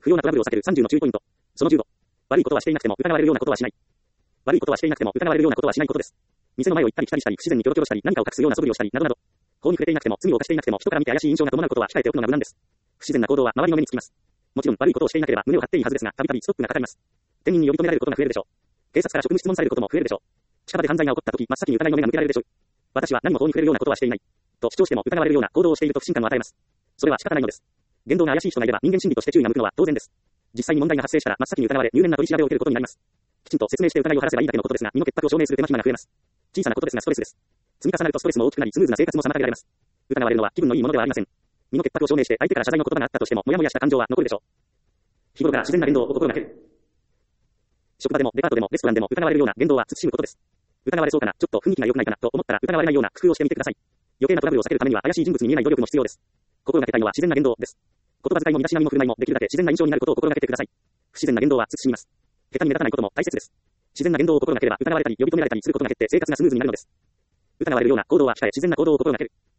不要なトラブルを避ける30の注意ポイント。その15。悪いことはしていなくても疑われるようなことはしない。悪いことはしていなくても疑われるようなことはしないことです。店の前を行ったり来たりしたり、不自然にキョロキョロしたり、何かを隠すような素振りをしたり、などなど。法に触れていなくても、罪を犯していなくても、人から見て怪しい印象が伴うことは控えておくのが無難です。不自然な行動は周りの目につきます。もちろん悪いことをしていなければ胸を張っていいはずですが、たびたびストップがかかります。店員に呼び止められることが増えるでしょう。警察から職務質問されることも増えるでしょう。近場で犯罪が起こった時、真っ先に疑いの目が向けられるでしょう。私は何も法に触れるようなことはしていない。と主張しても疑われるような行動をしていると不信感を与えます。それは仕方ないのです。言動が怪しい人がいれば人間心理として注意が向くのは当然です。実際に問題が発生したら真っ先に疑われ、入念な取り調べを受けることになります。きちんと説明して疑いを晴らせばいいだけのことですが、身の潔白を証明する手間暇が増えます。小さなことですがストレスです。積み重なるとストレスも大きくなり、スムーズな生活も妨げられます。疑われるのは気分のいいものではありません。身の潔白を証明して相手から謝罪の言葉があったとしても、もやもやした感情は残るでしょう。日頃から自然な言動を心がける。職場でもデパートでもレストランでも疑われるような言動は慎むことです。疑われそうかな、ちょっと雰囲気が良くないかなと思ったら疑われないような工夫をしてみてください。余計なトラブルを避けるためには怪しい人物に見えない努力も必要です。心がけたいのは自然な言動です。言葉遣いも身だしなみも振る舞いもできるだけ自然な印象になることを心がけてください。不自然な言動は慎みます。下手に目立たないことも大切です。自然な言動を心がければ疑われたり呼び止められたりすることが減って生活がスムーズになるのです。疑われるような行動は控え自然な行動を心がける。